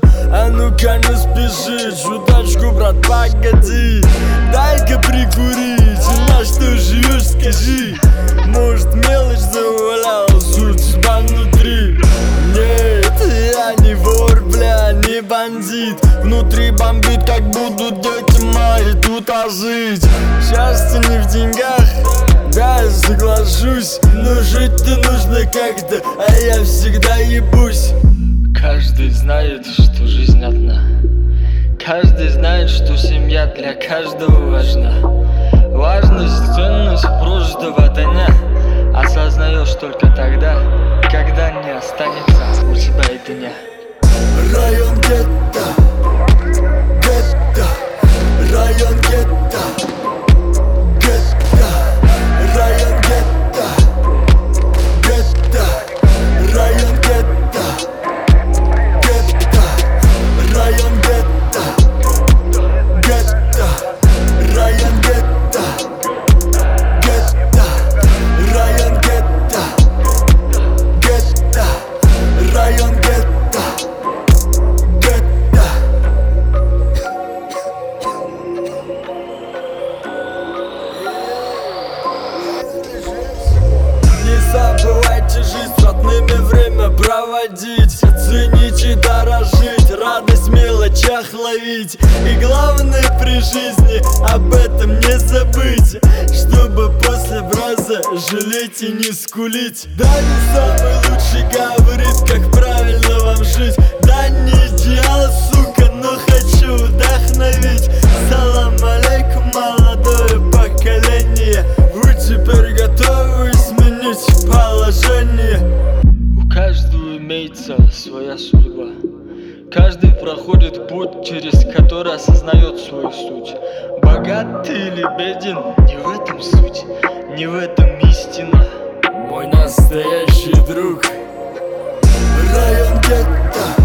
А ну-ка не спеши, чуточку, брат, погоди. Дай-ка прикурить, на что живешь, скажи. Может, мелочь завалял, суть тебя внутри. Нет, я не вор, бля, не бандит. Внутри бомбит, как будут дети мои тут жить. Счастье не в деньгах, да, я соглашусь. Но жить-то нужно как-то, а я всегда ебусь. Каждый знает, что жизнь одна. Каждый знает, что семья для каждого важна. Важность, ценность прожитого дня осознаешь только тогда, когда не останется у тебя и дня. Район гетто, гетто, район гетто, гетто, район гетто, гетто, район гетто, гетто, район гетто, гетто, район гетто, гетто, район гетто, гетто, район гетто. Не забывайте жизнь с родными время проводить. Ценить и дорожить, радость в мелочах ловить. И главное при жизни об этом не забыть, чтобы после браза жалеть и не скулить. Да, не самый лучший говорит, как правильно вам жить. Да, не идеал, сука, но хочу вдохновить. Салам алейкум, молодое поколение. Вы теперь готовы изменить положение? У каждого имеется своя судьба. Каждый проходит путь, через который осознает свою суть. Богат ты или беден, не в этом суть, не в этом истина. Мой настоящий друг. Район гетто.